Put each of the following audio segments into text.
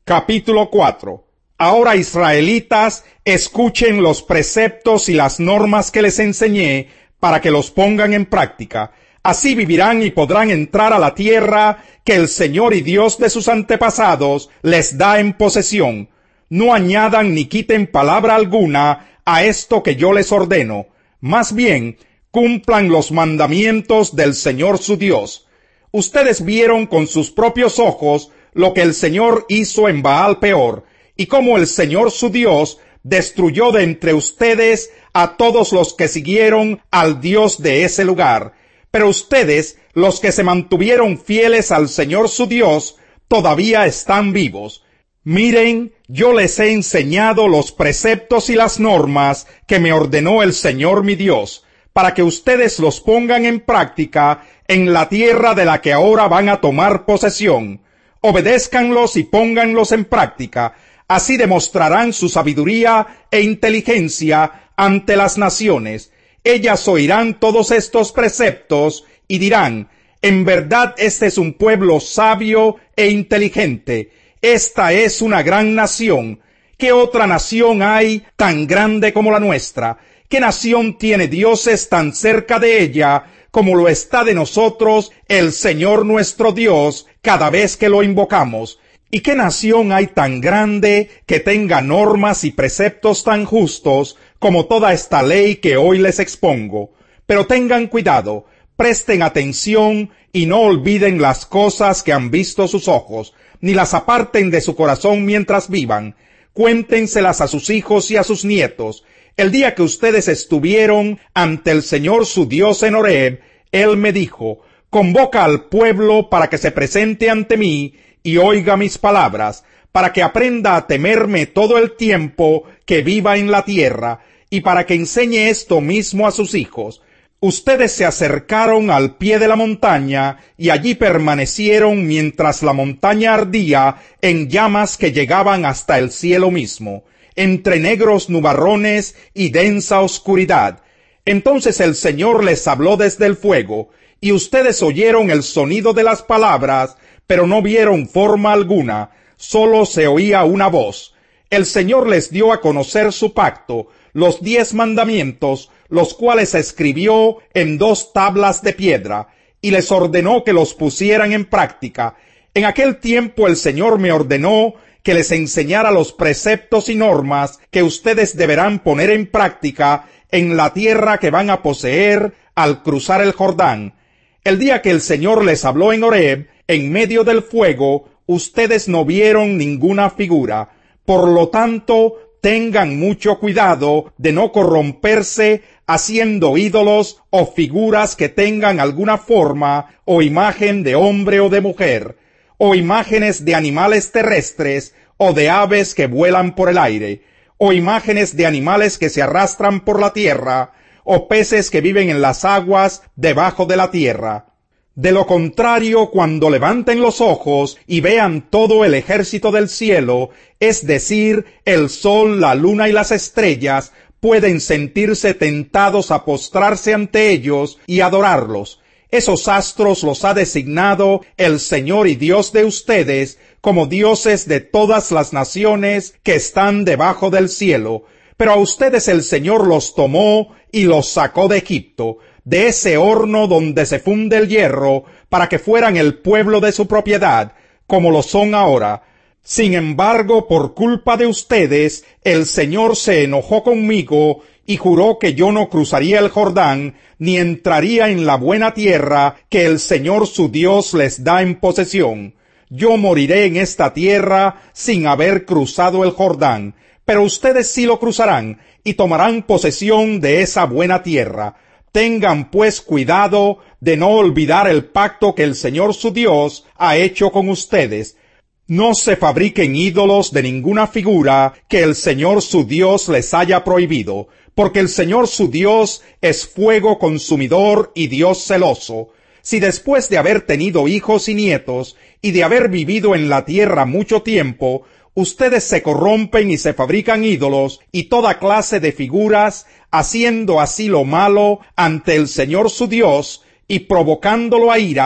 Capítulo 4. Ahora, israelitas, escuchen los preceptos y las normas que les enseñé para que los pongan en práctica. Así vivirán y podrán entrar a la tierra que el Señor y Dios de sus antepasados les da en posesión. No añadan ni quiten palabra alguna a esto que yo les ordeno. Más bien, cumplan los mandamientos del Señor su Dios. Ustedes vieron con sus propios ojos lo que el Señor hizo en Baal Peor, y cómo el Señor su Dios destruyó de entre ustedes a todos los que siguieron al Dios de ese lugar. Pero ustedes, los que se mantuvieron fieles al Señor su Dios, todavía están vivos. Miren, yo les he enseñado los preceptos y las normas que me ordenó el Señor mi Dios, para que ustedes los pongan en práctica en la tierra de la que ahora van a tomar posesión. Obedézcanlos y pónganlos en práctica, así demostrarán su sabiduría e inteligencia ante las naciones. Ellas oirán todos estos preceptos y dirán: en verdad este es un pueblo sabio e inteligente. Esta es una gran nación. ¿Qué otra nación hay tan grande como la nuestra? ¿Qué nación tiene dioses tan cerca de ella como lo está de nosotros el Señor nuestro Dios cada vez que lo invocamos? ¿Y qué nación hay tan grande que tenga normas y preceptos tan justos como toda esta ley que hoy les expongo? Pero tengan cuidado, presten atención y no olviden las cosas que han visto sus ojos, ni las aparten de su corazón mientras vivan. Cuéntenselas a sus hijos y a sus nietos. El día que ustedes estuvieron ante el Señor su Dios en Horeb, Él me dijo: convoca al pueblo para que se presente ante mí y oiga mis palabras, para que aprenda a temerme todo el tiempo que viva en la tierra, y para que enseñe esto mismo a sus hijos. Ustedes se acercaron al pie de la montaña, y allí permanecieron mientras la montaña ardía en llamas que llegaban hasta el cielo mismo, entre negros nubarrones y densa oscuridad. Entonces el Señor les habló desde el fuego, y ustedes oyeron el sonido de las palabras, pero no vieron forma alguna, solo se oía una voz. El Señor les dio a conocer su pacto, los 10 mandamientos, los cuales escribió en 2 tablas de piedra, y les ordenó que los pusieran en práctica. En aquel tiempo el Señor me ordenó que les enseñara los preceptos y normas que ustedes deberán poner en práctica en la tierra que van a poseer al cruzar el Jordán. El día que el Señor les habló en Horeb, en medio del fuego, ustedes no vieron ninguna figura. Por lo tanto, tengan mucho cuidado de no corromperse haciendo ídolos o figuras que tengan alguna forma o imagen de hombre o de mujer, o imágenes de animales terrestres o de aves que vuelan por el aire, o imágenes de animales que se arrastran por la tierra, o peces que viven en las aguas debajo de la tierra. De lo contrario, cuando levanten los ojos y vean todo el ejército del cielo, es decir, el sol, la luna y las estrellas, pueden sentirse tentados a postrarse ante ellos y adorarlos. Esos astros los ha designado el Señor y Dios de ustedes como dioses de todas las naciones que están debajo del cielo. Pero a ustedes el Señor los tomó y los sacó de Egipto, de ese horno donde se funde el hierro, para que fueran el pueblo de su propiedad, como lo son ahora. Sin embargo, por culpa de ustedes, el Señor se enojó conmigo y juró que yo no cruzaría el Jordán, ni entraría en la buena tierra que el Señor su Dios les da en posesión. Yo moriré en esta tierra sin haber cruzado el Jordán, pero ustedes sí lo cruzarán y tomarán posesión de esa buena tierra. Tengan pues cuidado de no olvidar el pacto que el Señor su Dios ha hecho con ustedes. No se fabriquen ídolos de ninguna figura que el Señor su Dios les haya prohibido, porque el Señor su Dios es fuego consumidor y Dios celoso. Si después de haber tenido hijos y nietos, y de haber vivido en la tierra mucho tiempo, ustedes se corrompen y se fabrican ídolos y toda clase de figuras, haciendo así lo malo ante el Señor su Dios, y provocándolo a ira,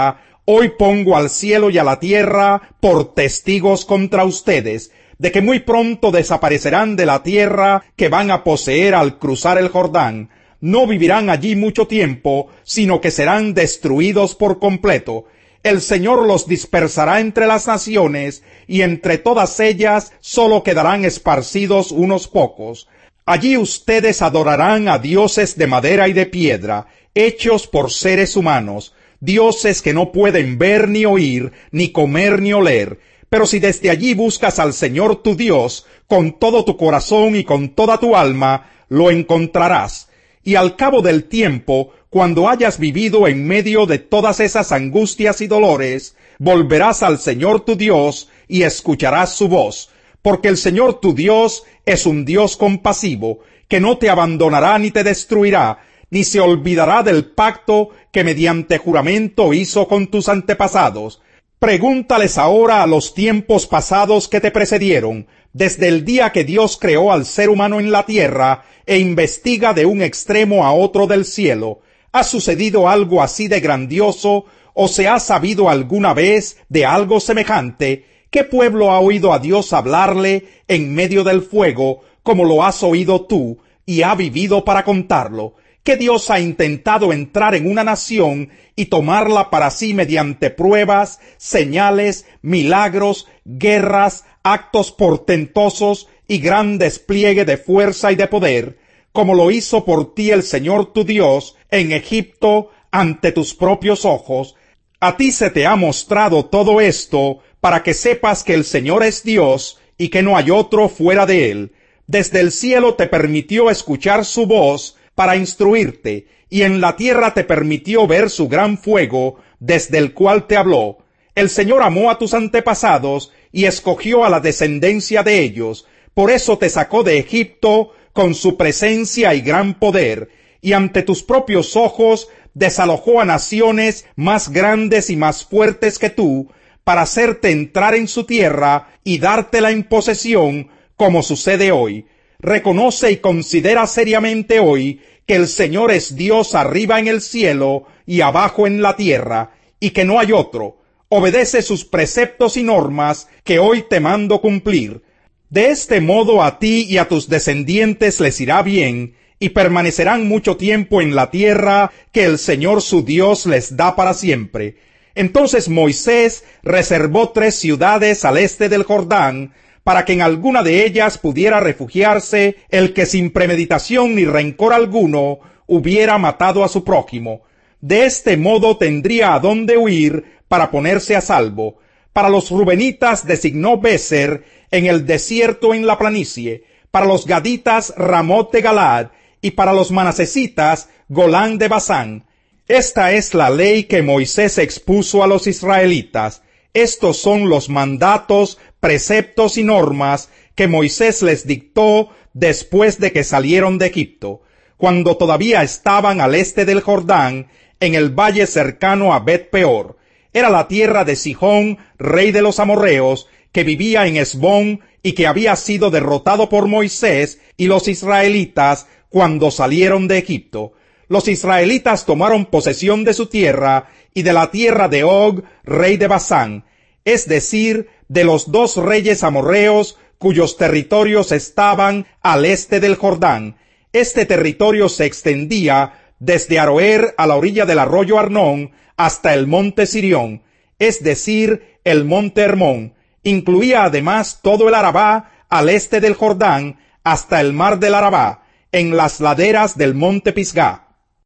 hoy pongo al cielo y a la tierra por testigos contra ustedes, de que muy pronto desaparecerán de la tierra que van a poseer al cruzar el Jordán. No vivirán allí mucho tiempo, sino que serán destruidos por completo. El Señor los dispersará entre las naciones, y entre todas ellas sólo quedarán esparcidos unos pocos. Allí ustedes adorarán a dioses de madera y de piedra, hechos por seres humanos, dioses que no pueden ver ni oír, ni comer ni oler. Pero si desde allí buscas al Señor tu Dios, con todo tu corazón y con toda tu alma, lo encontrarás. Y al cabo del tiempo, cuando hayas vivido en medio de todas esas angustias y dolores, volverás al Señor tu Dios y escucharás su voz, porque el Señor tu Dios es un Dios compasivo, que no te abandonará ni te destruirá, ni se olvidará del pacto que mediante juramento hizo con tus antepasados. Pregúntales ahora a los tiempos pasados que te precedieron, desde el día que Dios creó al ser humano en la tierra, e investiga de un extremo a otro del cielo. ¿Ha sucedido algo así de grandioso, o se ha sabido alguna vez de algo semejante? ¿Qué pueblo ha oído a Dios hablarle en medio del fuego, como lo has oído tú, y ha vivido para contarlo? ¿Qué Dios ha intentado entrar en una nación y tomarla para sí mediante pruebas, señales, milagros, guerras, actos portentosos y gran despliegue de fuerza y de poder, como lo hizo por ti el Señor tu Dios en Egipto ante tus propios ojos? A ti se te ha mostrado todo esto para que sepas que el Señor es Dios y que no hay otro fuera de él. Desde el cielo te permitió escuchar su voz para instruirte, y en la tierra te permitió ver su gran fuego, desde el cual te habló. El Señor amó a tus antepasados y escogió a la descendencia de ellos. Por eso te sacó de Egipto con su presencia y gran poder, y ante tus propios ojos desalojó a naciones más grandes y más fuertes que tú, para hacerte entrar en su tierra y dártela en posesión, como sucede hoy. Reconoce y considera seriamente hoy que el Señor es Dios arriba en el cielo y abajo en la tierra, y que no hay otro. Obedece sus preceptos y normas que hoy te mando cumplir. De este modo a ti y a tus descendientes les irá bien, y permanecerán mucho tiempo en la tierra que el Señor su Dios les da para siempre. Entonces Moisés reservó 3 ciudades al este del Jordán, para que en alguna de ellas pudiera refugiarse el que sin premeditación ni rencor alguno hubiera matado a su prójimo. De este modo tendría a dónde huir para ponerse a salvo. Para los rubenitas designó Béser en el desierto en la planicie, para los gaditas Ramot de Galaad, y para los manasesitas Golán de Basán. Esta es la ley que Moisés expuso a los israelitas. Estos son los mandatos, preceptos y normas que Moisés les dictó después de que salieron de Egipto, cuando todavía estaban al este del Jordán, en el valle cercano a Bet-peor. Era la tierra de Sihón, rey de los amorreos, que vivía en Hesbón y que había sido derrotado por Moisés y los israelitas cuando salieron de Egipto. Los israelitas tomaron posesión de su tierra y de la tierra de Og, rey de Basán, es decir, de los 2 reyes amorreos cuyos territorios estaban al este del Jordán. Este territorio se extendía desde Aroer a la orilla del arroyo Arnón hasta el monte Sirión, es decir, el monte Hermón. Incluía además todo el Arabá al este del Jordán hasta el mar del Arabá, en las laderas del monte Pisgá.